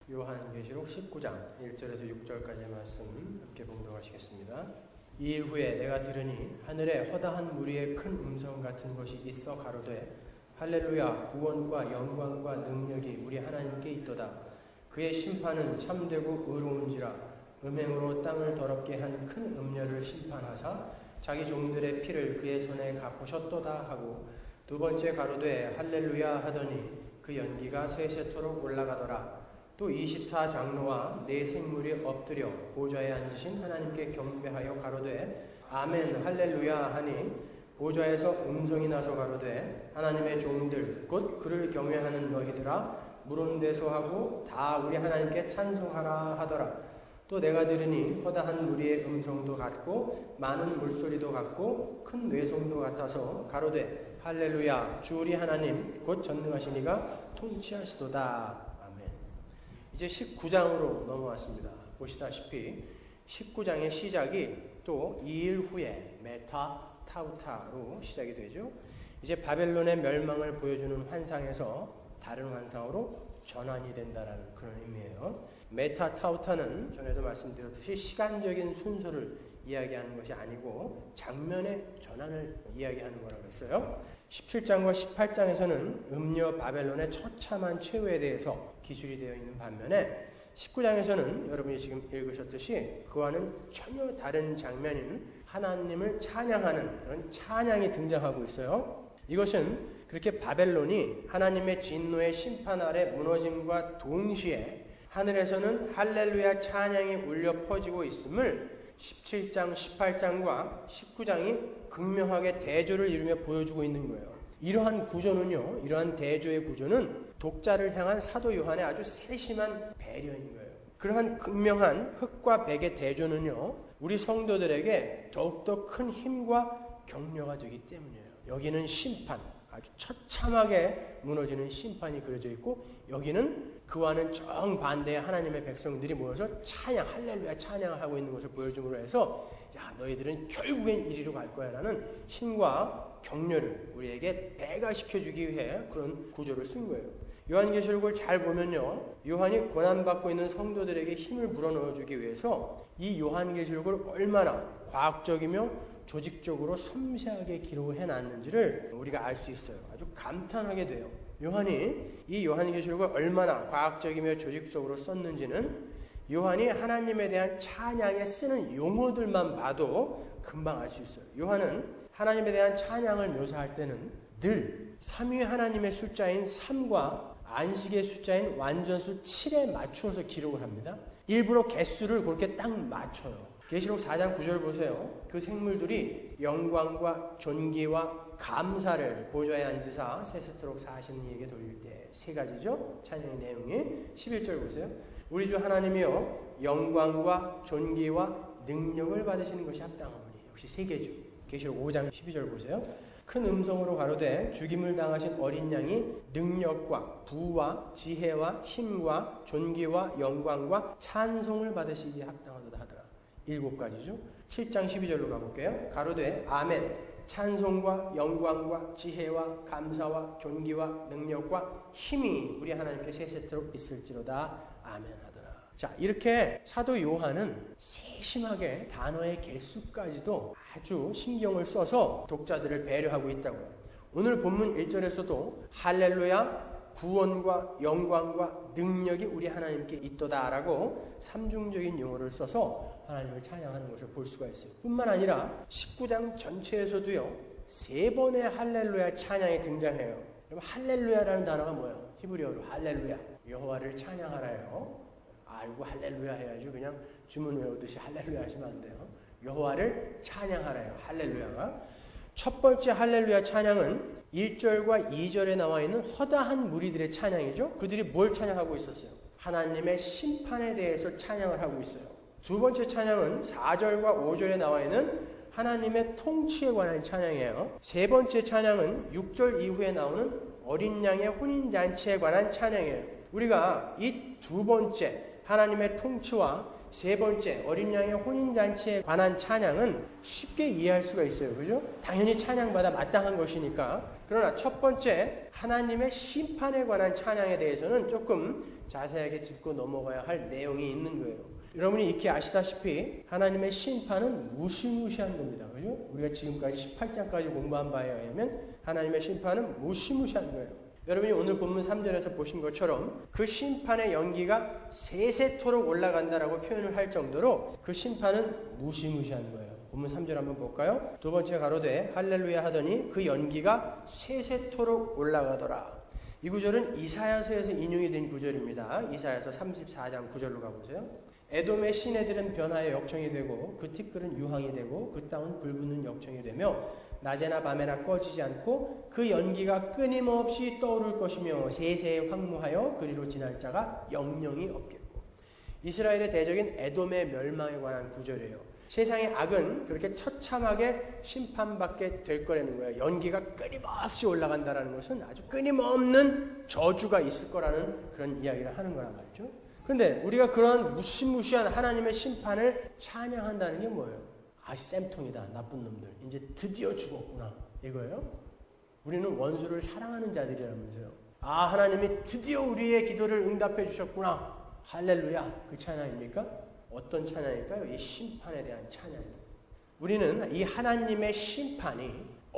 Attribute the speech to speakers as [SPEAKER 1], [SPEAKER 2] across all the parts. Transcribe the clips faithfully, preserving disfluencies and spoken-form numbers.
[SPEAKER 1] 요한계시록 십구 장 일 절에서 육 절까지의 말씀 함께 봉독하시겠습니다. 이일 후에 내가 들으니 하늘에 허다한 무리의 큰 음성 같은 것이 있어 가로되 할렐루야, 구원과 영광과 능력이 우리 하나님께 있도다. 그의 심판은 참되고 의로운지라. 음행으로 땅을 더럽게 한 큰 음녀를 심판하사 자기 종들의 피를 그의 손에 갚으셨도다 하고, 두 번째 가로되 할렐루야 하더니 그 연기가 세세토록 올라가더라. 또 이십사 장로와 네 생물이 엎드려 보좌에 앉으신 하나님께 경배하여 가로되 아멘 할렐루야 하니, 보좌에서 음성이 나서 가로되 하나님의 종들 곧 그를 경외하는 너희들아, 물온대소하고 다 우리 하나님께 찬송하라 하더라. 또 내가 들으니 허다한 무리의 음성도 같고 많은 물소리도 같고 큰 뇌성도 같아서 가로되 할렐루야, 주 우리 하나님 곧 전능하시니가 통치하시도다. 이제 십구 장으로 넘어왔습니다. 보시다시피 십구 장의 시작이 또 이일 후에 메타 타우타로 시작이 되죠. 이제 바벨론의 멸망을 보여주는 환상에서 다른 환상으로 전환이 된다는 그런 의미예요. 메타 타우타는 전에도 말씀드렸듯이 시간적인 순서를 이야기하는 것이 아니고 장면의 전환을 이야기하는 거라고 했어요. 십칠 장과 십팔 장에서는 음녀 바벨론의 처참한 최후에 대해서 기술이 되어 있는 반면에 십구 장에서는 여러분이 지금 읽으셨듯이 그와는 전혀 다른 장면인 하나님을 찬양하는 그런 찬양이 등장하고 있어요. 이것은 그렇게 바벨론이 하나님의 진노의 심판 아래 무너짐과 동시에 하늘에서는 할렐루야 찬양이 울려 퍼지고 있음을 십칠 장, 십팔 장과 십구 장이 극명하게 대조를 이루며 보여주고 있는 거예요. 이러한 구조는요, 이러한 대조의 구조는 독자를 향한 사도 요한의 아주 세심한 배려인 거예요. 그러한 극명한 흑과 백의 대조는요, 우리 성도들에게 더욱더 큰 힘과 격려가 되기 때문이에요. 여기는 심판, 아주 처참하게 무너지는 심판이 그려져 있고, 여기는 그와는 정반대의 하나님의 백성들이 모여서 찬양, 할렐루야 찬양을 하고 있는 것을 보여줌으로 해서 야, 너희들은 결국엔 이리로 갈 거야 라는 힘과 격려를 우리에게 배가시켜주기 위해 그런 구조를 쓴 거예요. 요한계시록을 잘 보면요, 요한이 고난받고 있는 성도들에게 힘을 불어넣어주기 위해서 이 요한계시록을 얼마나 과학적이며 조직적으로 섬세하게 기록을 해놨는지를 우리가 알 수 있어요. 아주 감탄하게 돼요. 요한이 이 요한계시록을 얼마나 과학적이며 조직적으로 썼는지는 요한이 하나님에 대한 찬양에 쓰는 용어들만 봐도 금방 알 수 있어요. 요한은 하나님에 대한 찬양을 묘사할 때는 늘 삼위 하나님의 숫자인 삼과 안식의 숫자인 완전수 칠에 맞춰서 기록을 합니다. 일부러 개수를 그렇게 딱 맞춰요. 계시록 사 장 구 절 보세요. 그 생물들이 영광과 존귀와 감사를 보좌에 앉으사 세세토록 사하시는 이에게 돌릴 때 세 가지죠. 찬양의 내용이. 십일 절 보세요. 우리 주 하나님이여 영광과 존귀와 능력을 받으시는 것이 합당하오니. 역시 세 개죠. 계시록 오 장 십이 절 보세요. 큰 음성으로 가로되 죽임을 당하신 어린 양이 능력과 부와 지혜와 힘과 존귀와 영광과 찬송을 받으시기에 합당하도다 하더라. 일곱 가지죠. 칠 장 십이 절로 가볼게요. 가로되 아멘, 찬송과 영광과 지혜와 감사와 존귀와 능력과 힘이 우리 하나님께 세세토록 있을지로다. 아멘 하더라. 자, 이렇게 사도 요한은 세심하게 단어의 개수까지도 아주 신경을 써서 독자들을 배려하고 있다고요. 오늘 본문 일 절에서도 할렐루야, 구원과 영광과 능력이 우리 하나님께 있도다라고 삼중적인 용어를 써서 하나님을 찬양하는 것을 볼 수가 있어요. 뿐만 아니라 십구 장 전체에서도요, 세 번의 할렐루야 찬양이 등장해요. 여러분, 할렐루야라는 단어가 뭐예요? 히브리어로 할렐루야, 여호와를 찬양하라요. 알고 할렐루야 해야지 그냥 주문 외우듯이 할렐루야 하시면 안 돼요. 여호와를 찬양하라요. 할렐루야가. 첫 번째 할렐루야 찬양은 일 절과 이 절에 나와 있는 허다한 무리들의 찬양이죠. 그들이 뭘 찬양하고 있었어요? 하나님의 심판에 대해서 찬양을 하고 있어요. 두 번째 찬양은 사 절과 오 절에 나와 있는 하나님의 통치에 관한 찬양이에요. 세 번째 찬양은 육 절 이후에 나오는 어린 양의 혼인잔치에 관한 찬양이에요. 우리가 이 두 번째 하나님의 통치와 세 번째 어린 양의 혼인잔치에 관한 찬양은 쉽게 이해할 수가 있어요. 그죠? 당연히 찬양받아 마땅한 것이니까. 그러나 첫 번째 하나님의 심판에 관한 찬양에 대해서는 조금 자세하게 짚고 넘어가야 할 내용이 있는 거예요. 여러분이 익히 아시다시피 하나님의 심판은 무시무시한 겁니다. 그죠? 우리가 지금까지 십팔 장까지 공부한 바에 의하면 하나님의 심판은 무시무시한 거예요. 여러분이 오늘 본문 삼 절에서 보신 것처럼 그 심판의 연기가 세세토록 올라간다라고 표현을 할 정도로 그 심판은 무시무시한 거예요. 본문 삼 절 한번 볼까요? 두 번째 가로되 할렐루야 하더니 그 연기가 세세토록 올라가더라. 이 구절은 이사야서에서 인용이 된 구절입니다. 이사야서 삼십사 장 구 절로 가보세요. 에돔의 시내들은 변화의 역청이 되고 그 티끌은 유황이 되고 그 땅은 불붙는 역청이 되며 낮에나 밤에나 꺼지지 않고 그 연기가 끊임없이 떠오를 것이며 세세에 황무하여 그리로 지날 자가 영영이 없겠고. 이스라엘의 대적인 에돔의 멸망에 관한 구절이에요. 세상의 악은 그렇게 처참하게 심판받게 될 거라는 거예요. 연기가 끊임없이 올라간다는 것은 아주 끊임없는 저주가 있을 거라는 그런 이야기를 하는 거란 말이죠. 그런데 우리가 그런 무시무시한 하나님의 심판을 찬양한다는 게 뭐예요? 아, 쌤통이다. 나쁜 놈들. 이제 드디어 죽었구나. 이거예요. 우리는 원수를 사랑하는 자들이라면서요. 아, 하나님이 드디어 우리의 기도를 응답해 주셨구나. 할렐루야. 그 찬양입니까? 어떤 찬양일까요? 이 심판에 대한 찬양입니다. 우리는 이 하나님의 심판이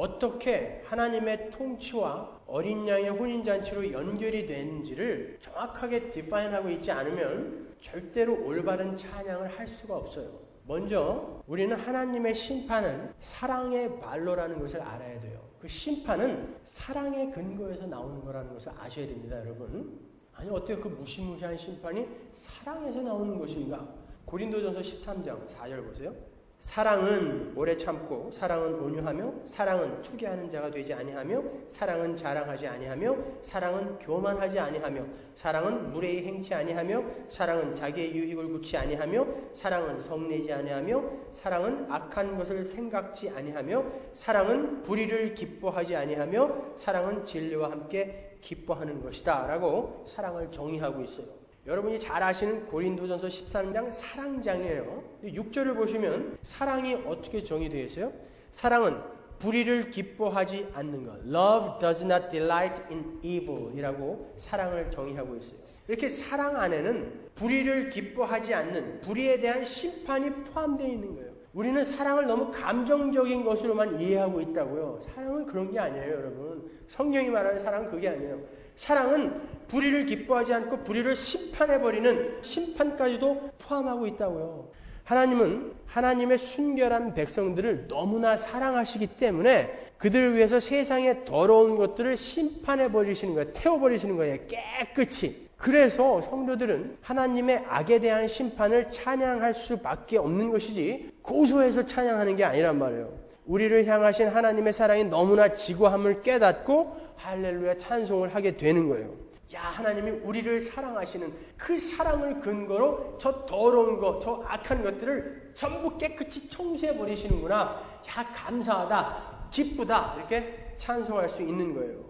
[SPEAKER 1] 어떻게 하나님의 통치와 어린 양의 혼인잔치로 연결이 되는지를 정확하게 디파인하고 있지 않으면 절대로 올바른 찬양을 할 수가 없어요. 먼저 우리는 하나님의 심판은 사랑의 말로라는 것을 알아야 돼요. 그 심판은 사랑의 근거에서 나오는 거라는 것을 아셔야 됩니다, 여러분. 아니, 어떻게 그 무시무시한 심판이 사랑에서 나오는 것인가? 고린도전서 십삼 장 사 절 보세요. 사랑은 오래 참고 사랑은 온유하며 사랑은 투기하는 자가 되지 아니하며 사랑은 자랑하지 아니하며 사랑은 교만하지 아니하며 사랑은 무례히 행치 아니하며 사랑은 자기의 유익을 굳지 아니하며 사랑은 성내지 아니하며 사랑은 악한 것을 생각지 아니하며 사랑은 불의를 기뻐하지 아니하며 사랑은 진리와 함께 기뻐하는 것이다 라고 사랑을 정의하고 있어요. 여러분이 잘 아시는 고린도전서 십삼 장 사랑장이에요. 육 절을 보시면 사랑이 어떻게 정의되어 있어요? 사랑은 불의를 기뻐하지 않는 것. Love does not delight in evil 이라고 사랑을 정의하고 있어요. 이렇게 사랑 안에는 불의를 기뻐하지 않는 불의에 대한 심판이 포함되어 있는 거예요. 우리는 사랑을 너무 감정적인 것으로만 이해하고 있다고요. 사랑은 그런 게 아니에요, 여러분. 성경이 말하는 사랑은 그게 아니에요. 사랑은 불의를 기뻐하지 않고 불의를 심판해버리는 심판까지도 포함하고 있다고요. 하나님은 하나님의 순결한 백성들을 너무나 사랑하시기 때문에 그들을 위해서 세상의 더러운 것들을 심판해버리시는 거예요. 태워버리시는 거예요. 깨끗이. 그래서 성도들은 하나님의 악에 대한 심판을 찬양할 수밖에 없는 것이지 고소해서 찬양하는 게 아니란 말이에요. 우리를 향하신 하나님의 사랑이 너무나 지고함을 깨닫고 할렐루야 찬송을 하게 되는 거예요. 야, 하나님이 우리를 사랑하시는 그 사랑을 근거로 저 더러운 것, 저 악한 것들을 전부 깨끗이 청소해 버리시는구나. 야, 감사하다, 기쁘다 이렇게 찬송할 수 있는 거예요.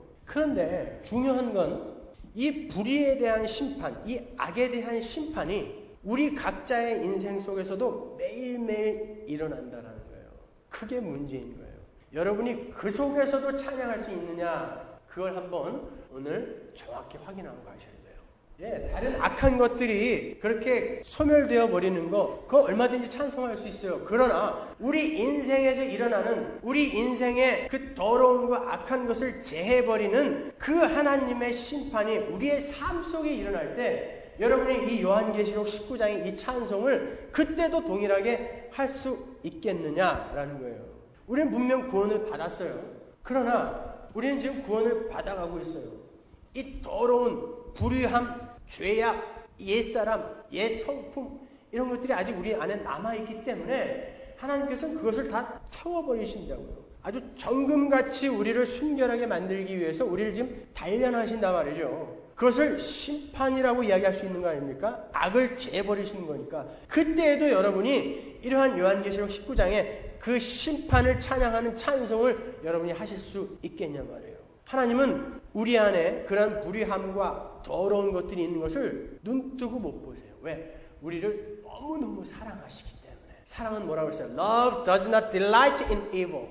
[SPEAKER 1] 그런데 중요한 건 이 불의에 대한 심판, 이 악에 대한 심판이 우리 각자의 인생 속에서도 매일매일 일어난다는 거예요. 그게 문제인 거예요. 여러분이 그 속에서도 찬양할 수 있느냐, 그걸 한번 오늘 정확히 확인하고 가셔야 돼요. 예, 다른 악한 것들이 그렇게 소멸되어 버리는 거, 그거 얼마든지 찬송할 수 있어요. 그러나 우리 인생에서 일어나는 우리 인생의 그 더러운 거, 악한 것을 제해버리는 그 하나님의 심판이 우리의 삶 속에 일어날 때 여러분이 이 요한계시록 십구 장의 이 찬송을 그때도 동일하게 할 수 있겠느냐라는 거예요. 우리는 분명 구원을 받았어요. 그러나 우리는 지금 구원을 받아가고 있어요. 이 더러운 불의함, 죄악, 옛사람, 옛성품 이런 것들이 아직 우리 안에 남아있기 때문에 하나님께서는 그것을 다 태워버리신다고요. 아주 정금같이 우리를 순결하게 만들기 위해서 우리를 지금 단련하신단 말이죠. 그것을 심판이라고 이야기할 수 있는 거 아닙니까? 악을 제해버리시는 거니까. 그때에도 여러분이 이러한 요한계시록 십구 장에 그 심판을 찬양하는 찬송을 여러분이 하실 수 있겠냐 말이에요. 하나님은 우리 안에 그런 불의함과 더러운 것들이 있는 것을 눈뜨고 못 보세요. 왜? 우리를 너무너무 사랑하시기 때문에. 사랑은 뭐라고 했어요? Love does not delight in evil.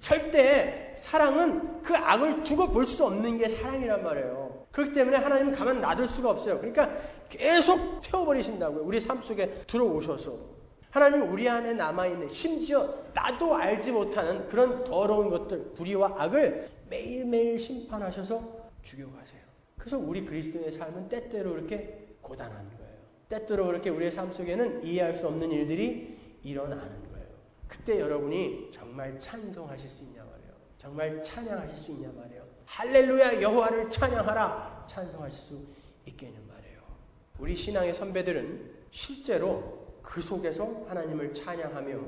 [SPEAKER 1] 절대 사랑은 그 악을 두고 볼 수 없는 게 사랑이란 말이에요. 그렇기 때문에 하나님은 가만 놔둘 수가 없어요. 그러니까 계속 태워버리신다고요. 우리 삶 속에 들어오셔서. 하나님 우리 안에 남아있는, 심지어 나도 알지 못하는 그런 더러운 것들, 불의와 악을 매일매일 심판하셔서 죽여가세요. 그래서 우리 그리스도인의 삶은 때때로 그렇게 고단한 거예요. 때때로 그렇게 우리의 삶 속에는 이해할 수 없는 일들이 일어나는 거예요. 그때 여러분이 정말 찬송하실 수 있냐 말이에요. 정말 찬양하실 수 있냐 말이에요. 할렐루야 여호와를 찬양하라 찬송하실 수 있겠냐 말이에요. 우리 신앙의 선배들은 실제로 그 속에서 하나님을 찬양하며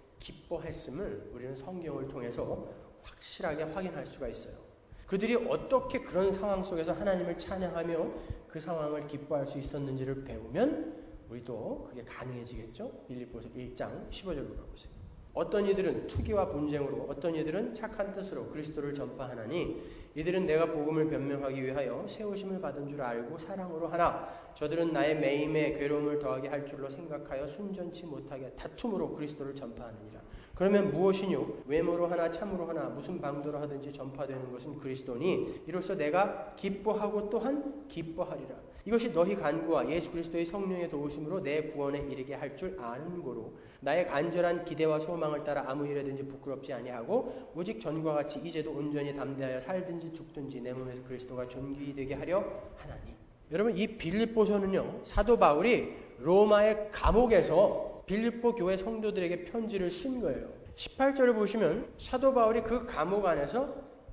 [SPEAKER 1] 기뻐했음을 우리는 성경을 통해서 확실하게 확인할 수가 있어요. 그들이 어떻게 그런 상황 속에서 하나님을 찬양하며 그 상황을 기뻐할 수 있었는지를 배우면 우리도 그게 가능해지겠죠. 빌립보서 일 장 십오 절로 가보세요. 어떤 이들은 투기와 분쟁으로, 어떤 이들은 착한 뜻으로 그리스도를 전파하나니 이들은 내가 복음을 변명하기 위하여 세우심을 받은 줄 알고 사랑으로 하나 저들은 나의 매임에 괴로움을 더하게 할 줄로 생각하여 순전치 못하게 다툼으로 그리스도를 전파하느니라. 그러면 무엇이뇨? 외모로 하나 참으로 하나 무슨 방도로 하든지 전파되는 것은 그리스도니 이로써 내가 기뻐하고 또한 기뻐하리라. 이것이 너희 간구와 예수 그리스도의 성령의 도우심으로 내 구원에 이르게 할 줄 아는 고로 나의 간절한 기대와 소망을 따라 아무 일에든지 부끄럽지 아니하고 오직 전과 같이 이제도 온전히 담대하여 살든지 죽든지 내 몸에서 그리스도가 존귀 되게 하려 하나니. 여러분 이 빌립보서는요 사도 바울이 로마의 감옥에서 빌립보 교회 성도들에게 편지를 쓴 거예요. 십팔 절을 보시면 사도 바울이 그 감옥 안에서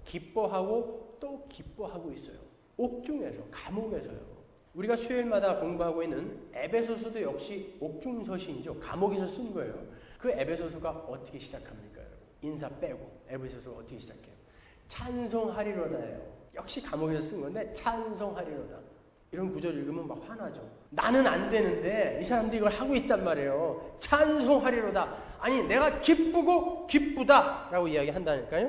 [SPEAKER 1] 기뻐하고 또 기뻐하고 있어요. 옥중에서, 감옥에서요. 우리가 수요일마다 공부하고 있는 에베소서도 역시 옥중 서신이죠. 감옥에서 쓴 거예요. 그 에베소서가 어떻게 시작합니까? 인사 빼고 에베소서가 어떻게 시작해요? 찬송하리로다예요. 역시 감옥에서 쓴 건데 찬송하리로다. 이런 구절 읽으면 막 화나죠. 나는 안 되는데 이 사람들이 이걸 하고 있단 말이에요. 찬송하리로다. 아니 내가 기쁘고 기쁘다 라고 이야기한다니까요.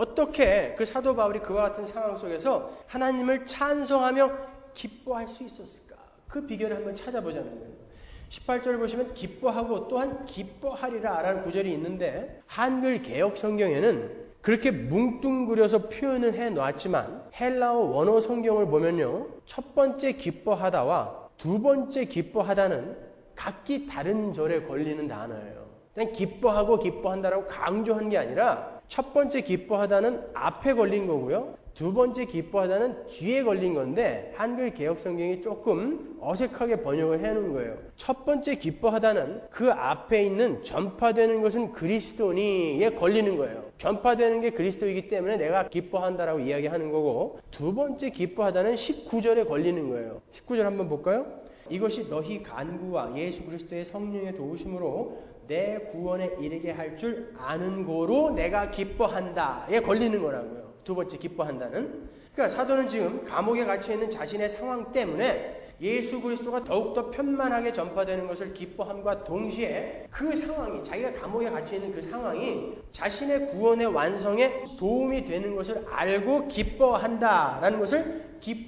[SPEAKER 1] 어떻게 그 사도 바울이 그와 같은 상황 속에서 하나님을 찬송하며 기뻐할 수 있었을까? 그 비결을 한번 찾아보자는 거예요. 십팔 절 보시면 기뻐하고 또한 기뻐하리라 라는 구절이 있는데 한글 개역 성경에는 그렇게 뭉뚱그려서 표현을 해놨지만 헬라어 원어 성경을 보면요. 첫 번째 기뻐하다와 두 번째 기뻐하다는 각기 다른 절에 걸리는 단어예요. 그냥 기뻐하고 기뻐한다라고 강조한 게 아니라 첫 번째 기뻐하다는 앞에 걸린 거고요. 두 번째 기뻐하다는 뒤에 걸린 건데 한글 개역 성경이 조금 어색하게 번역을 해놓은 거예요. 첫 번째 기뻐하다는 그 앞에 있는 전파되는 것은 그리스도니에 걸리는 거예요. 전파되는 게 그리스도이기 때문에 내가 기뻐한다라고 이야기하는 거고 두 번째 기뻐하다는 십구 절에 걸리는 거예요. 십구 절 한번 볼까요? 이것이 너희 간구와 예수 그리스도의 성령의 도우심으로 내 구원에 이르게 할 줄 아는 고로 내가 기뻐한다에 걸리는 거라고요. 두 번째 기뻐한다는. 그러니까 사도는 지금 감옥에 갇혀 있는 자신의 상황 때문에 예수 그리스도가 더욱더 편만하게 전파되는 것을 기뻐함과 동시에 그 상황이 자기가 감옥에 갇혀 있는 그 상황이 자신의 구원의 완성에 도움이 되는 것을 알고 기뻐한다라는 것을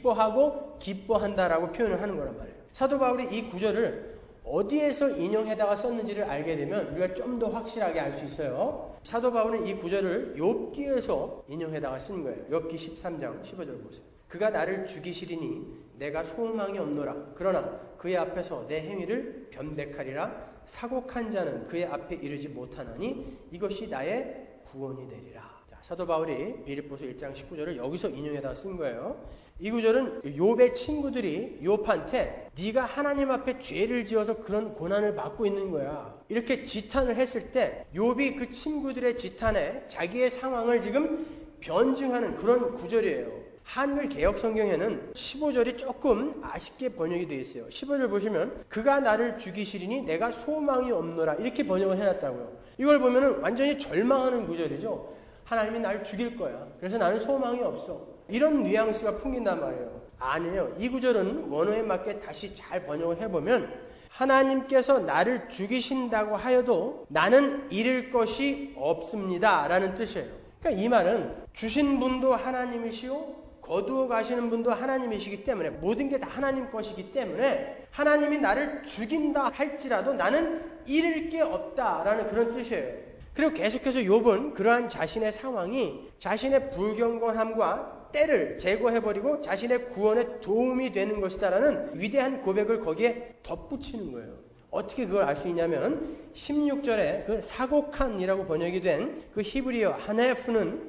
[SPEAKER 1] 기뻐하고 기뻐한다라고 표현을 하는 거란 말이에요. 사도 바울이 이 구절을 어디에서 인용해다가 썼는지를 알게 되면 우리가 좀 더 확실하게 알 수 있어요. 사도 바울은 이 구절을 욥기에서 인용해다가 쓴 거예요. 욥기 십삼 장 십오 절 보세요. 그가 나를 죽이시리니 내가 소망이 없노라. 그러나 그의 앞에서 내 행위를 변백하리라. 사곡한 자는 그의 앞에 이르지 못하나니 이것이 나의 구원이 되리라. 자, 사도 바울이 빌립보서 일 장 십구 절을 여기서 인용해다가 쓴 거예요. 이 구절은 욥의 친구들이 욥한테 네가 하나님 앞에 죄를 지어서 그런 고난을 받고 있는 거야. 이렇게 지탄을 했을 때 욥이 그 친구들의 지탄에 자기의 상황을 지금 변증하는 그런 구절이에요. 한글 개역 성경에는 십오 절이 조금 아쉽게 번역이 되어 있어요. 십오 절 보시면 그가 나를 죽이시리니 내가 소망이 없노라 이렇게 번역을 해놨다고요. 이걸 보면 완전히 절망하는 구절이죠. 하나님이 나를 죽일 거야. 그래서 나는 소망이 없어. 이런 뉘앙스가 풍긴단 말이에요. 아니에요. 이 구절은 원어에 맞게 다시 잘 번역을 해보면 하나님께서 나를 죽이신다고 하여도 나는 잃을 것이 없습니다 라는 뜻이에요. 그러니까 이 말은 주신 분도 하나님이시오 거두어 가시는 분도 하나님이시기 때문에 모든 게 다 하나님 것이기 때문에 하나님이 나를 죽인다 할지라도 나는 잃을 게 없다라는 그런 뜻이에요. 그리고 계속해서 욥은 그러한 자신의 상황이 자신의 불경건함과 때를 제거해버리고 자신의 구원에 도움이 되는 것이다라는 위대한 고백을 거기에 덧붙이는 거예요. 어떻게 그걸 알 수 있냐면 십육 절에 그 사곡한이라고 번역이 된 그 히브리어 하네프는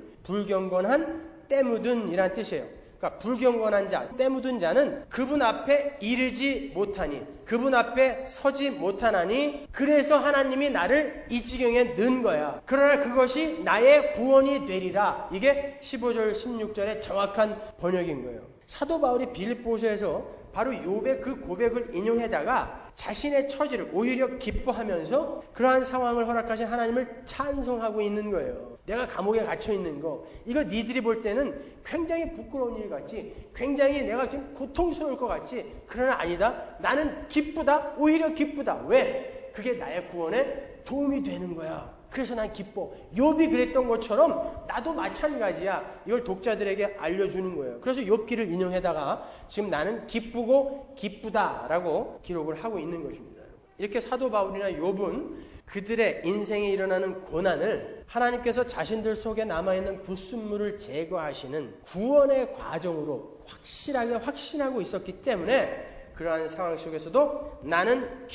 [SPEAKER 1] 불경건한 때 묻은 이란 뜻이에요. 그러니까 불경건한 자, 때 묻은 자는 그분 앞에 이르지 못하니, 그분 앞에 서지 못하나니, 그래서 하나님이 나를 이 지경에 넣은 거야. 그러나 그것이 나의 구원이 되리라. 이게 십오 절 십육 절의 정확한 번역인 거예요. 사도 바울이 빌립보서에서 바로 욥의 그 고백을 인용해다가 자신의 처지를 오히려 기뻐하면서 그러한 상황을 허락하신 하나님을 찬송하고 있는 거예요. 내가 감옥에 갇혀 있는 거, 이거 니들이 볼 때는 굉장히 부끄러운 일 같지, 굉장히 내가 지금 고통스러울 것 같지, 그러나 아니다. 나는 기쁘다. 오히려 기쁘다. 왜? 그게 나의 구원에 도움이 되는 거야. 그래서 난 기뻐. 욥이 그랬던 것처럼 나도 마찬가지야. 이걸 독자들에게 알려주는 거예요. 그래서 욥기를 인용해다가 지금 나는 기쁘고 기쁘다라고 기록을 하고 있는 것입니다. 이렇게 사도 바울이나 욥은 그들의 인생에 일어나는 고난을 하나님께서 자신들 속에 남아있는 불순물을 제거하시는 구원의 과정으로 확실하게 확신하고 있었기 때문에 그러한 상황 속에서도 나는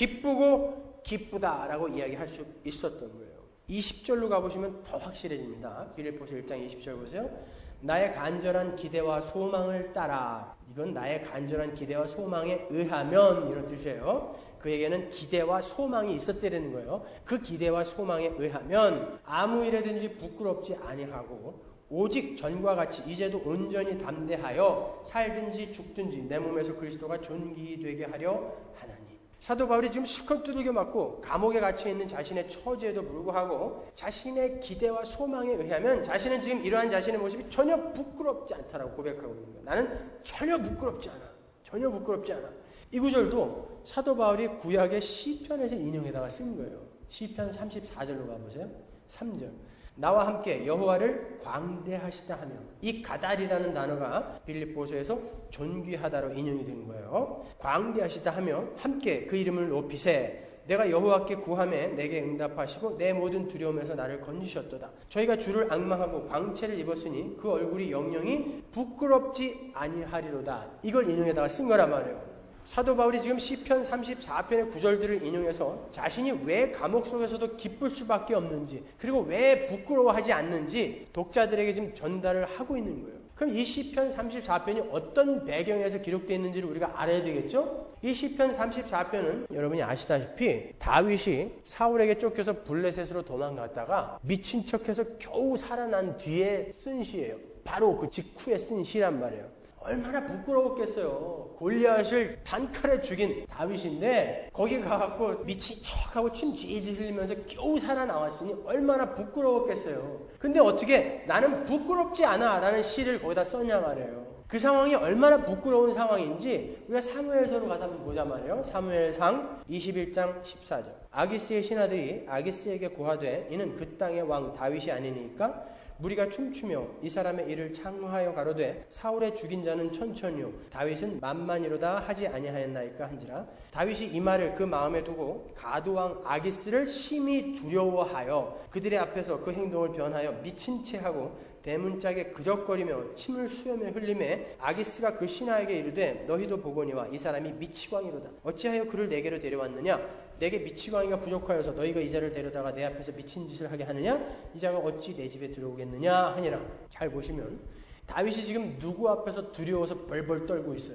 [SPEAKER 1] 기쁘고 기쁘다라고 이야기할 수 있었던 거예요. 이십 절로 가보시면 더 확실해집니다. 빌립보서 일 장 이십 절 보세요. 나의 간절한 기대와 소망을 따라. 이건 나의 간절한 기대와 소망에 의하면 이런 뜻이에요. 그에게는 기대와 소망이 있었다는 거예요. 그 기대와 소망에 의하면 아무 일에든지 부끄럽지 아니하고 오직 전과 같이 이제도 온전히 담대하여 살든지 죽든지 내 몸에서 그리스도가 존귀되게 하려 하나니. 사도 바울이 지금 실컷 두들겨 맞고 감옥에 갇혀있는 자신의 처지에도 불구하고 자신의 기대와 소망에 의하면 자신은 지금 이러한 자신의 모습이 전혀 부끄럽지 않다라고 고백하고 있는 거예요. 나는 전혀 부끄럽지 않아. 전혀 부끄럽지 않아. 이 구절도 사도 바울이 구약의 시편에서 인용에다가 쓴 거예요. 시편 삼십사 절로 가보세요. 삼 절. 나와 함께 여호와를 광대하시다 하며, 이 가달이라는 단어가 빌립보서에서 존귀하다로 인용이 된 거예요. 광대하시다 하며 함께 그 이름을 높이세. 내가 여호와께 구하매 내게 응답하시고 내 모든 두려움에서 나를 건지셨도다. 저희가 주를 앙망하고 광채를 입었으니 그 얼굴이 영영이 부끄럽지 아니하리로다. 이걸 인용에다가 쓴 거란 말이에요. 사도 바울이 지금 시편 삼십사 편의 구절들을 인용해서 자신이 왜 감옥 속에서도 기쁠 수밖에 없는지, 그리고 왜 부끄러워하지 않는지 독자들에게 지금 전달을 하고 있는 거예요. 그럼 이 시편 삼십사 편이 어떤 배경에서 기록되어 있는지를 우리가 알아야 되겠죠? 이 시편 삼십사 편은 여러분이 아시다시피 다윗이 사울에게 쫓겨서 블레셋으로 도망갔다가 미친 척해서 겨우 살아난 뒤에 쓴 시예요. 바로 그 직후에 쓴 시란 말이에요. 얼마나 부끄러웠겠어요. 골리앗을 단칼에 죽인 다윗인데 거기 가갖고 미친 척하고 침 지지 흘리면서 겨우 살아나왔으니 얼마나 부끄러웠겠어요. 근데 어떻게 나는 부끄럽지 않아 라는 시를 거기다 썼냐 말이에요. 그 상황이 얼마나 부끄러운 상황인지 우리가 사무엘서로 가서 한번 보자 말이에요. 사무엘상 이십일 장 십사 절. 아기스의 신하들이 아기스에게 고하되 이는 그 땅의 왕 다윗이 아니니까 무리가 춤추며 이 사람의 일을 창하여 가로되 사울의 죽인 자는 천천히요 다윗은 만만이로다 하지 아니하였나이까 한지라. 다윗이 이 말을 그 마음에 두고 가드왕 아기스를 심히 두려워하여 그들의 앞에서 그 행동을 변하여 미친 채 하고 대문짝에 그적거리며 침을 수염에 흘리매 아기스가 그 신하에게 이르되 너희도 보거니와 이 사람이 미치광이로다. 어찌하여 그를 내게로 데려왔느냐? 내게 미치광이가 부족하여서 너희가 이 자를 데려다가 내 앞에서 미친 짓을 하게 하느냐? 이 자가 어찌 내 집에 들어오겠느냐 하니라. 잘 보시면 다윗이 지금 누구 앞에서 두려워서 벌벌 떨고 있어요?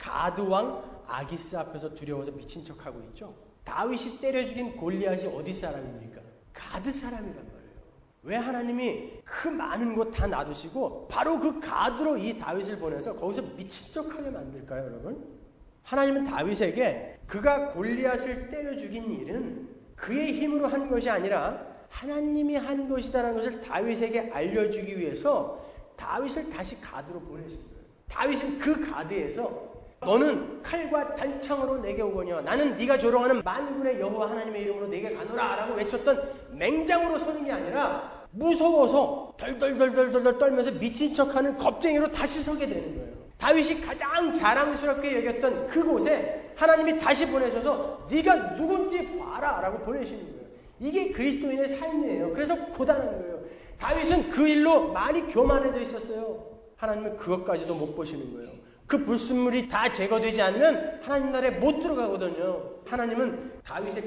[SPEAKER 1] 가드왕 아기스 앞에서 두려워서 미친 척하고 있죠. 다윗이 때려 죽인 골리앗이 어디 사람입니까? 가드 사람이란 말이에요. 왜 하나님이 그 많은 곳 다 놔두시고 바로 그 가드로 이 다윗을 보내서 거기서 미친 척하게 만들까요, 여러분? 하나님은 다윗에게 그가 골리앗을 때려 죽인 일은 그의 힘으로 한 것이 아니라 하나님이 한 것이다라는 것을 다윗에게 알려주기 위해서 다윗을 다시 가드로 보내신 거예요. 다윗은 그 가드에서 너는 칼과 단창으로 내게 오거니와 나는 네가 조롱하는 만군의 여호와 하나님의 이름으로 내게 가노라 라고 외쳤던 맹장으로 서는 게 아니라 무서워서 덜덜덜덜덜 떨면서 미친 척하는 겁쟁이로 다시 서게 되는 거예요. 다윗이 가장 자랑스럽게 여겼던 그곳에 하나님이 다시 보내셔서 네가 누군지 봐라 라고 보내시는 거예요. 이게 그리스도인의 삶이에요. 그래서 고단한 거예요. 다윗은 그 일로 많이 교만해져 있었어요. 하나님은 그것까지도 못 보시는 거예요. 그 불순물이 다 제거되지 않으면 하나님 나라에 못 들어가거든요. 하나님은 다윗의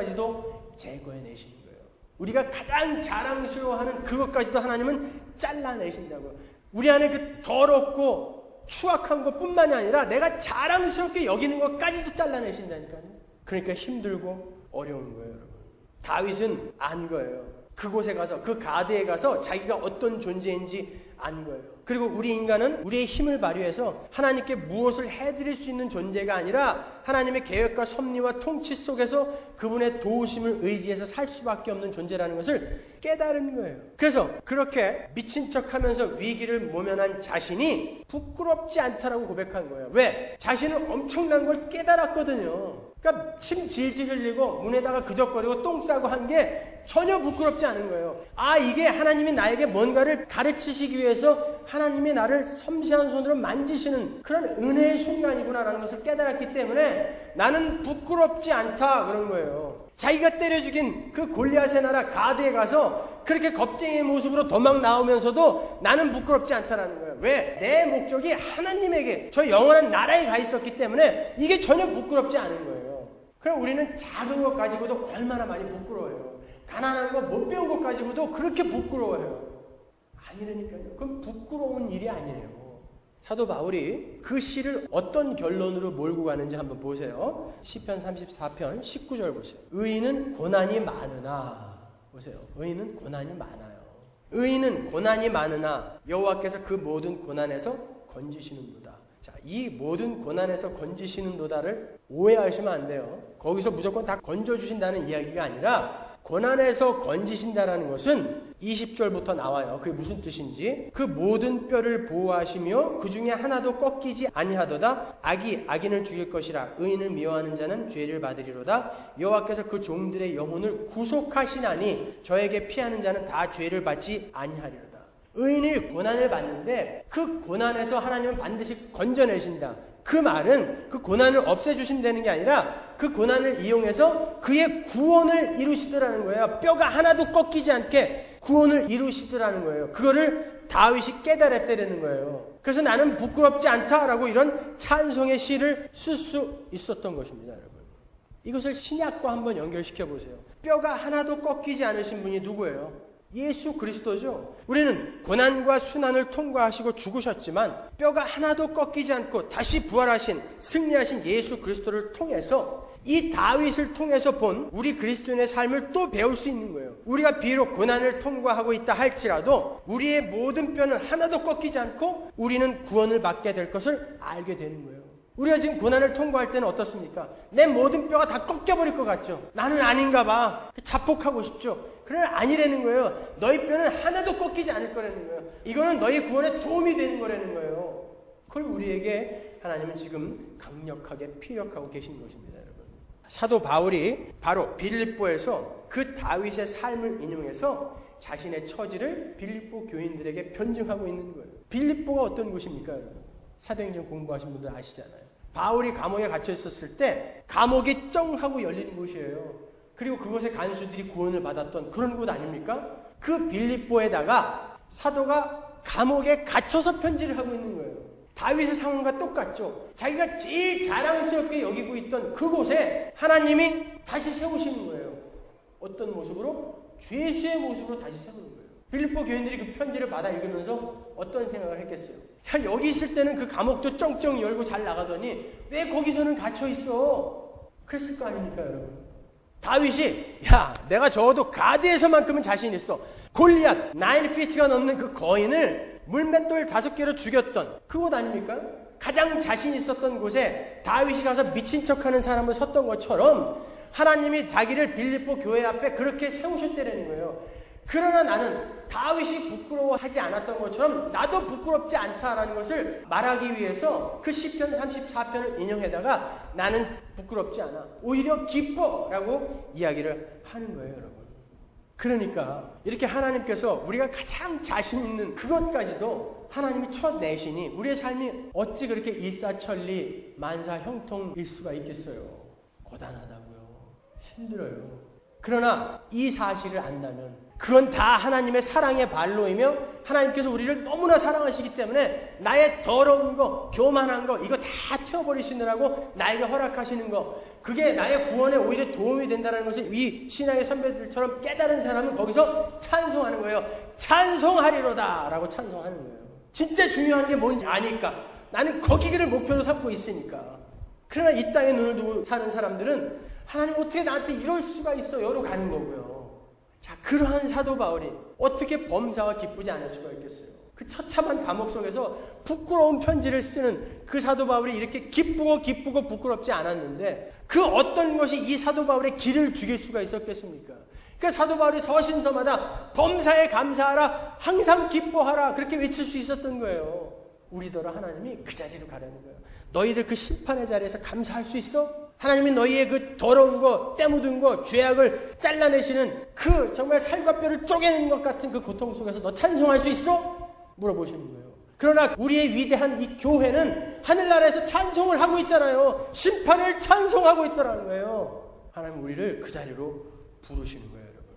[SPEAKER 1] 그것까지도 제거해내시는 거예요. 우리가 가장 자랑스러워하는 그것까지도 하나님은 잘라내신다고요. 우리 안에 그 더럽고 추악한 것뿐만이 아니라 내가 자랑스럽게 여기는 것까지도 잘라내신다니까요. 그러니까 힘들고 어려운 거예요, 여러분. 다윗은 안 거예요. 그곳에 가서, 그 가드에 가서 자기가 어떤 존재인지 안 거예요. 그리고 우리 인간은 우리의 힘을 발휘해서 하나님께 무엇을 해드릴 수 있는 존재가 아니라 하나님의 계획과 섭리와 통치 속에서 그분의 도우심을 의지해서 살 수밖에 없는 존재라는 것을 깨달은 거예요. 그래서 그렇게 미친 척하면서 위기를 모면한 자신이 부끄럽지 않다라고 고백한 거예요. 왜? 자신은 엄청난 걸 깨달았거든요. 그러니까 침 질질 흘리고 문에다가 그적거리고 똥 싸고 한 게 전혀 부끄럽지 않은 거예요. 아, 이게 하나님이 나에게 뭔가를 가르치시기 위해서 하나님이 나를 섬세한 손으로 만지시는 그런 은혜의 순간이구나라는 것을 깨달았기 때문에 나는 부끄럽지 않다 그런 거예요. 자기가 때려 죽인 그 골리앗의 나라 가드에 가서 그렇게 겁쟁이의 모습으로 도망 나오면서도 나는 부끄럽지 않다라는 거예요. 왜? 내 목적이 하나님에게 저 영원한 나라에 가 있었기 때문에 이게 전혀 부끄럽지 않은 거예요. 그럼 우리는 작은 것 가지고도 얼마나 많이 부끄러워요. 가난한 거 못 배운 것 가지고도 그렇게 부끄러워요. 아니라니까요. 그건 부끄러운 일이 아니에요. 사도 바울이 그 시를 어떤 결론으로 몰고 가는지 한번 보세요. 시편 삼십사 편 십구 절 보세요. 의인은 고난이 많으나, 보세요. 의인은 고난이 많아요. 의인은 고난이 많으나 여호와께서 그 모든 고난에서 건지시는도다. 자, 이 모든 고난에서 건지시는도다를 오해하시면 안 돼요. 거기서 무조건 다 건져주신다는 이야기가 아니라 고난에서 건지신다라는 것은 이십 절부터 나와요. 그게 무슨 뜻인지. 그 모든 뼈를 보호하시며 그 중에 하나도 꺾이지 아니하도다. 악이 악인을 죽일 것이라. 의인을 미워하는 자는 죄를 받으리로다. 여호와께서 그 종들의 영혼을 구속하시나니 저에게 피하는 자는 다 죄를 받지 아니하리로다. 의인이 고난을 받는데 그 고난에서 하나님은 반드시 건져내신다. 그 말은 그 고난을 없애주신다는 게 아니라 그 고난을 이용해서 그의 구원을 이루시더라는 거예요. 뼈가 하나도 꺾이지 않게 구원을 이루시더라는 거예요. 그거를 다윗이 깨달았다는 거예요. 그래서 나는 부끄럽지 않다라고 이런 찬송의 시를 쓸 수 있었던 것입니다, 여러분. 이것을 신약과 한번 연결시켜 보세요. 뼈가 하나도 꺾이지 않으신 분이 누구예요? 예수 그리스도죠. 우리는 고난과 순환을 통과하시고 죽으셨지만 뼈가 하나도 꺾이지 않고 다시 부활하신 승리하신 예수 그리스도를 통해서 이 다윗을 통해서 본 우리 그리스도인의 삶을 또 배울 수 있는 거예요. 우리가 비록 고난을 통과하고 있다 할지라도 우리의 모든 뼈는 하나도 꺾이지 않고 우리는 구원을 받게 될 것을 알게 되는 거예요. 우리가 지금 고난을 통과할 때는 어떻습니까? 내 모든 뼈가 다 꺾여버릴 것 같죠? 나는 아닌가 봐. 자폭하고 싶죠? 그러나 아니라는 거예요. 너희 뼈는 하나도 꺾이지 않을 거라는 거예요. 이거는 너희 구원에 도움이 되는 거라는 거예요. 그걸 우리에게 하나님은 지금 강력하게 피력하고 계신 것입니다, 여러분. 사도 바울이 바로 빌립보에서 그 다윗의 삶을 인용해서 자신의 처지를 빌립보 교인들에게 변증하고 있는 거예요. 빌립보가 어떤 곳입니까, 여러분? 사도행전 공부하신 분들 아시잖아요. 바울이 감옥에 갇혀 있었을 때 감옥이 쩡 하고 열리는 곳이에요. 그리고 그곳에 간수들이 구원을 받았던 그런 곳 아닙니까? 그 빌립보에다가 사도가 감옥에 갇혀서 편지를 하고 있는 거예요. 다윗의 상황과 똑같죠. 자기가 제일 자랑스럽게 여기고 있던 그곳에 하나님이 다시 세우시는 거예요. 어떤 모습으로? 죄수의 모습으로 다시 세우는 거예요. 빌립보 교인들이 그 편지를 받아 읽으면서 어떤 생각을 했겠어요? 야, 여기 있을 때는 그 감옥도 쩡쩡 열고 잘 나가더니 왜 거기서는 갇혀 있어? 그랬을 거 아닙니까, 여러분? 다윗이 야, 내가 적어도 가드에서만큼은 자신 있어. 골리앗 나인 피트가 넘는 그 거인을 물맷돌 다섯 개로 죽였던 그곳 아닙니까? 가장 자신 있었던 곳에 다윗이 가서 미친 척하는 사람을 섰던 것처럼 하나님이 자기를 빌립보 교회 앞에 그렇게 세우셨다는 거예요. 그러나 나는 다윗이 부끄러워하지 않았던 것처럼 나도 부끄럽지 않다라는 것을 말하기 위해서 그 시편 삼십사 편을 인용해다가 나는 부끄럽지 않아. 오히려 기뻐라고 이야기를 하는 거예요, 여러분. 그러니까 이렇게 하나님께서 우리가 가장 자신 있는 그것까지도 하나님이 첫 내시니 우리의 삶이 어찌 그렇게 일사천리 만사형통일 수가 있겠어요. 고단하다고요. 힘들어요. 그러나 이 사실을 안다면 그건 다 하나님의 사랑의 발로이며 하나님께서 우리를 너무나 사랑하시기 때문에 나의 더러운 거, 교만한 거 이거 다 태워버리시느라고 나에게 허락하시는 거, 그게 나의 구원에 오히려 도움이 된다는 것을 이 신앙의 선배들처럼 깨달은 사람은 거기서 찬송하는 거예요. 찬송하리로다 라고 찬송하는 거예요. 진짜 중요한 게 뭔지 아니까. 나는 거기를 목표로 삼고 있으니까. 그러나 이 땅에 눈을 두고 사는 사람들은 하나님 어떻게 나한테 이럴 수가 있어? 여로 가는 거고요. 자, 그러한 사도 바울이 어떻게 범사와 기쁘지 않을 수가 있겠어요? 그 처참한 감옥 속에서 부끄러운 편지를 쓰는 그 사도 바울이 이렇게 기쁘고 기쁘고 부끄럽지 않았는데 그 어떤 것이 이 사도 바울의 길을 죽일 수가 있었겠습니까? 그러니까 사도 바울이 서신서마다 범사에 감사하라, 항상 기뻐하라 그렇게 외칠 수 있었던 거예요. 우리더러 하나님이 그 자리로 가려는 거예요. 너희들 그 심판의 자리에서 감사할 수 있어? 하나님이 너희의 그 더러운 거, 때 묻은 거, 죄악을 잘라내시는 그 정말 살과 뼈를 쪼개는 것 같은 그 고통 속에서 너 찬송할 수 있어? 물어보시는 거예요. 그러나 우리의 위대한 이 교회는 하늘나라에서 찬송을 하고 있잖아요. 심판을 찬송하고 있더라는 거예요. 하나님 우리를 그 자리로 부르시는 거예요, 여러분.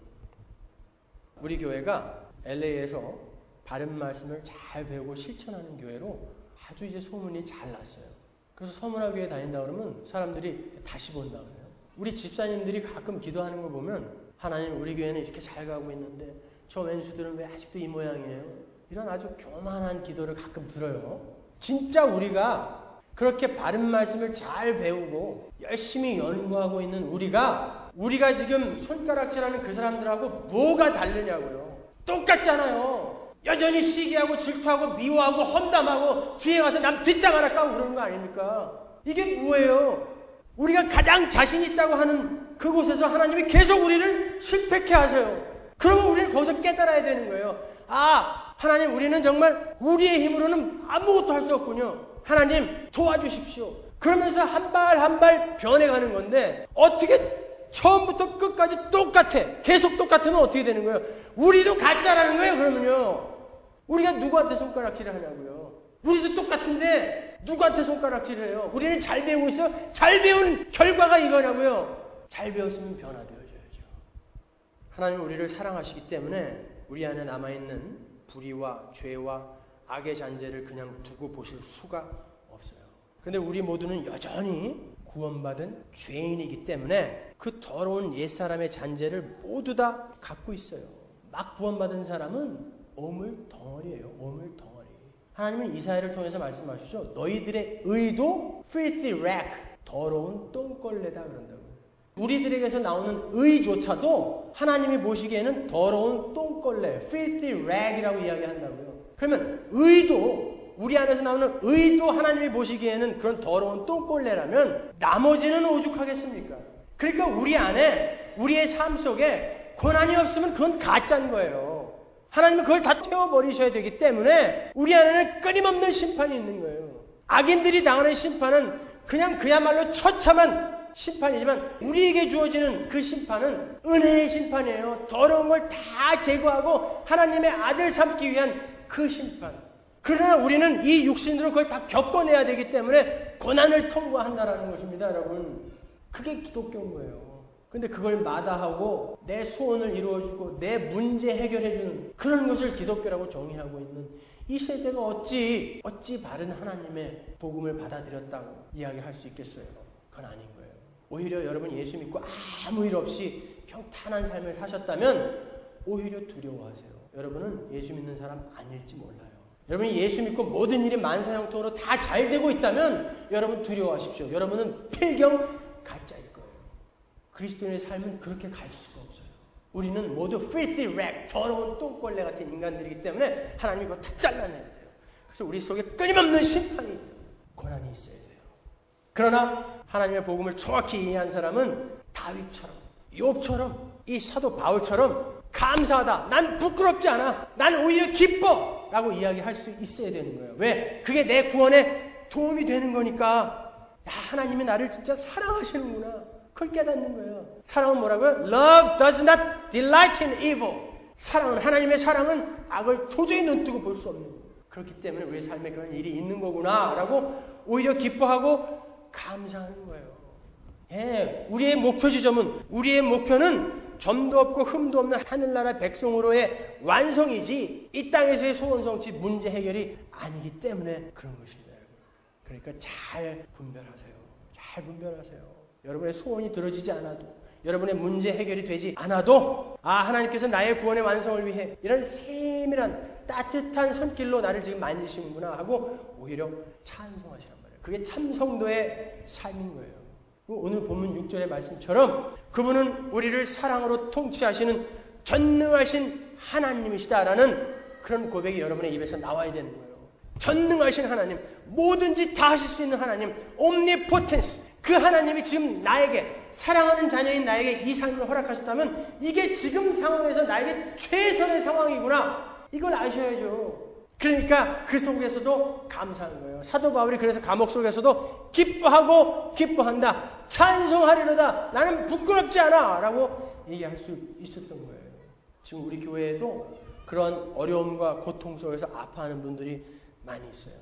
[SPEAKER 1] 우리 교회가 엘에이에서 바른 말씀을 잘 배우고 실천하는 교회로 아주 이제 소문이 잘 났어요. 그래서 서문화교회 다닌다 그러면 사람들이 다시 본다 그래요. 우리 집사님들이 가끔 기도하는 거 보면 하나님 우리 교회는 이렇게 잘 가고 있는데 저 왼수들은 왜 아직도 이 모양이에요? 이런 아주 교만한 기도를 가끔 들어요. 진짜 우리가 그렇게 바른 말씀을 잘 배우고 열심히 연구하고 있는 우리가 우리가 지금 손가락질하는 그 사람들하고 뭐가 다르냐고요. 똑같잖아요. 여전히 시기하고 질투하고 미워하고 험담하고 뒤에 와서 남 뒷담 하나 까고 그러는 거 아닙니까? 이게 뭐예요? 우리가 가장 자신 있다고 하는 그곳에서 하나님이 계속 우리를 실패케 하세요. 그러면 우리는 거기서 깨달아야 되는 거예요. 아, 하나님 우리는 정말 우리의 힘으로는 아무것도 할 수 없군요. 하나님 도와주십시오. 그러면서 한 발 한 발 변해가는 건데 어떻게 처음부터 끝까지 똑같아. 계속 똑같으면 어떻게 되는 거예요? 우리도 가짜라는 거예요, 그러면요. 우리가 누구한테 손가락질을 하냐고요. 우리도 똑같은데 누구한테 손가락질을 해요? 우리는 잘 배우고 있어? 잘 배운 결과가 이거냐고요. 잘 배웠으면 변화되어져야죠. 하나님은 우리를 사랑하시기 때문에 우리 안에 남아있는 불의와 죄와 악의 잔재를 그냥 두고 보실 수가 없어요. 그런데 우리 모두는 여전히 구원받은 죄인이기 때문에 그 더러운 옛사람의 잔재를 모두 다 갖고 있어요. 막 구원받은 사람은 오물 덩어리예요. 오물 덩어리. 하나님은 이사야를 통해서 말씀하시죠. 너희들의 의도 filthy rag, 더러운 똥걸레다 그런다고요. 우리들에게서 나오는 의조차도 하나님이 보시기에는 더러운 똥걸레, filthy rag이라고 이야기한다고요. 그러면 의도, 우리 안에서 나오는 의도 하나님이 보시기에는 그런 더러운 똥걸레라면 나머지는 오죽하겠습니까? 그러니까 우리 안에, 우리의 삶 속에 고난이 없으면 그건 가짜인 거예요. 하나님은 그걸 다 태워버리셔야 되기 때문에 우리 안에는 끊임없는 심판이 있는 거예요. 악인들이 당하는 심판은 그냥 그야말로 처참한 심판이지만 우리에게 주어지는 그 심판은 은혜의 심판이에요. 더러운 걸 다 제거하고 하나님의 아들 삼기 위한 그 심판. 그러나 우리는 이 육신으로 그걸 다 겪어내야 되기 때문에 고난을 통과한다라는 것입니다, 여러분. 그게 기독교인 거예요. 근데 그걸 마다하고 내 소원을 이루어주고 내 문제 해결해주는 그런 것을 기독교라고 정의하고 있는 이 세대가 어찌 어찌 바른 하나님의 복음을 받아들였다고 이야기할 수 있겠어요? 그건 아닌 거예요. 오히려 여러분 예수 믿고 아무 일 없이 평탄한 삶을 사셨다면 오히려 두려워하세요. 여러분은 예수 믿는 사람 아닐지 몰라요. 여러분이 예수 믿고 모든 일이 만사형통으로 다 잘 되고 있다면 여러분 두려워하십시오. 여러분은 필경 가짜일 거예요. 그리스도인의 삶은 그렇게 갈 수가 없어요. 우리는 모두 filthy rag, 더러운 똥걸레 같은 인간들이기 때문에 하나님이 그거 다 잘라내야 돼요. 그래서 우리 속에 끊임없는 심판이, 고난이 있어야 돼요. 그러나 하나님의 복음을 정확히 이해한 사람은 다윗처럼, 욥처럼, 이 사도 바울처럼 감사하다, 난 부끄럽지 않아, 난 오히려 기뻐 라고 이야기할 수 있어야 되는 거예요. 왜? 그게 내 구원에 도움이 되는 거니까. 야, 하나님이 나를 진짜 사랑하시는구나. 그걸 깨닫는 거예요. 사랑은 뭐라고요? Love does not delight in evil. 사랑은, 하나님의 사랑은 악을 도저히 눈뜨고 볼 수 없는 거예요. 그렇기 때문에 우리 삶에 그런 일이 있는 거구나 라고 오히려 기뻐하고 감사하는 거예요. 예, 우리의 목표 지점은, 우리의 목표는 점도 없고 흠도 없는 하늘나라 백성으로의 완성이지 이 땅에서의 소원성취 문제 해결이 아니기 때문에 그런 것입니다. 그러니까 잘 분별하세요. 잘 분별하세요. 여러분의 소원이 들어지지 않아도, 여러분의 문제 해결이 되지 않아도, 아, 하나님께서 나의 구원의 완성을 위해 이런 세밀한 따뜻한 손길로 나를 지금 만지시는구나 하고 오히려 찬송하시란 말이에요. 그게 참성도의 삶인 거예요. 오늘 본문 육 절의 말씀처럼 그분은 우리를 사랑으로 통치하시는 전능하신 하나님이시다라는 그런 고백이 여러분의 입에서 나와야 되는 거예요. 전능하신 하나님, 뭐든지 다 하실 수 있는 하나님, 옴니포텐스, 그 하나님이 지금 나에게, 사랑하는 자녀인 나에게 이 삶을 허락하셨다면 이게 지금 상황에서 나에게 최선의 상황이구나, 이걸 아셔야죠. 그러니까 그 속에서도 감사하는 거예요. 사도 바울이 그래서 감옥 속에서도 기뻐하고 기뻐한다, 찬송하리로다, 나는 부끄럽지 않아 라고 얘기할 수 있었던 거예요. 지금 우리 교회에도 그런 어려움과 고통 속에서 아파하는 분들이 많이 있어요.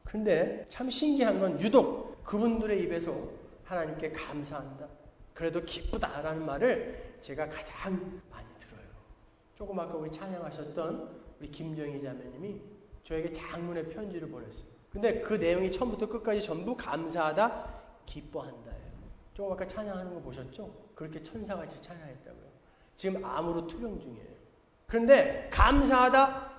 [SPEAKER 1] 그런데 참 신기한 건 유독 그분들의 입에서 하나님께 감사한다, 그래도 기쁘다라는 말을 제가 가장 많이 들어요. 조금 아까 우리 찬양하셨던 우리 김정희 자매님이 저에게 장문의 편지를 보냈어요. 근데 그 내용이 처음부터 끝까지 전부 감사하다, 기뻐한다예요. 조금 아까 찬양하는 거 보셨죠? 그렇게 천사같이 찬양했다고요. 지금 암으로 투병 중이에요. 그런데 감사하다,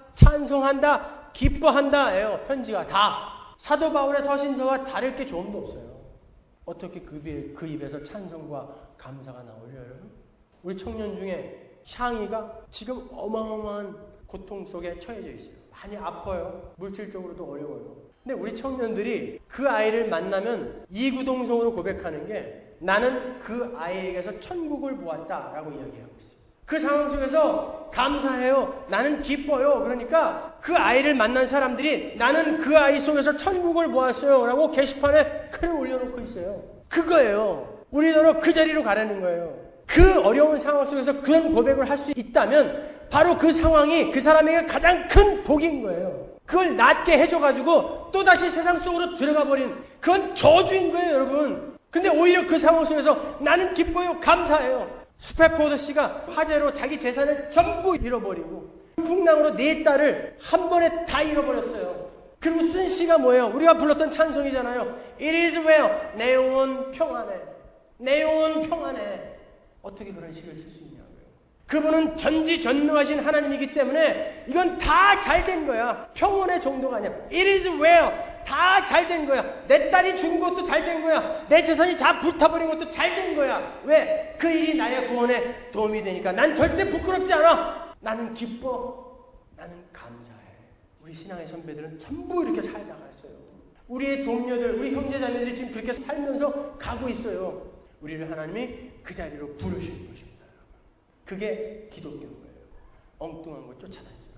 [SPEAKER 1] 찬송한다, 기뻐한다예요. 편지가 다 사도 바울의 서신서와 다를 게 조금도 없어요. 어떻게 그, 그 입에서 찬송과 감사가 나오죠, 여러분? 우리 청년 중에 향이가 지금 어마어마한 고통 속에 처해져 있어요. 많이 아파요. 물질적으로도 어려워요. 근데 우리 청년들이 그 아이를 만나면 이구동성으로 고백하는 게 나는 그 아이에게서 천국을 보았다라고 이야기하고 있어요. 그 상황 속에서 감사해요, 나는 기뻐요. 그러니까 그 아이를 만난 사람들이 나는 그 아이 속에서 천국을 보았어요 라고 게시판에 글을 올려놓고 있어요. 그거예요. 우리도 그 자리로 가라는 거예요. 그 어려운 상황 속에서 그런 고백을 할 수 있다면 바로 그 상황이 그 사람에게 가장 큰 복인 거예요. 그걸 낫게 해줘가지고 또다시 세상 속으로 들어가 버린, 그건 저주인 거예요, 여러분. 근데 오히려 그 상황 속에서 나는 기뻐요, 감사해요. 스패포드 씨가 화재로 자기 재산을 전부 잃어버리고 풍랑으로 네 딸을 한 번에 다 잃어버렸어요. 그리고 쓴 시가 뭐예요? 우리가 불렀던 찬송이잖아요. It is well, 내 영혼 평안해, 내 영혼 평안해. 어떻게 그런 시를 쓸 수 있냐고요. 그분은 전지전능하신 하나님이기 때문에 이건 다 잘된 거야. 평온의 정도가 아니야. It is well, 다 잘된 거야. 내 딸이 죽은 것도 잘된 거야. 내 재산이 다 불타버린 것도 잘된 거야. 왜? 그 일이 나의 구원에 도움이 되니까. 난 절대 부끄럽지 않아. 나는 기뻐, 나는 감사해. 우리 신앙의 선배들은 전부 이렇게 살다가 있어요. 우리의 동료들, 우리 형제자매들이 지금 그렇게 살면서 가고 있어요. 우리를 하나님이 그 자리로 부르시는 것입니다. 그게 기독교인 거예요. 엉뚱한 거 쫓아다니죠.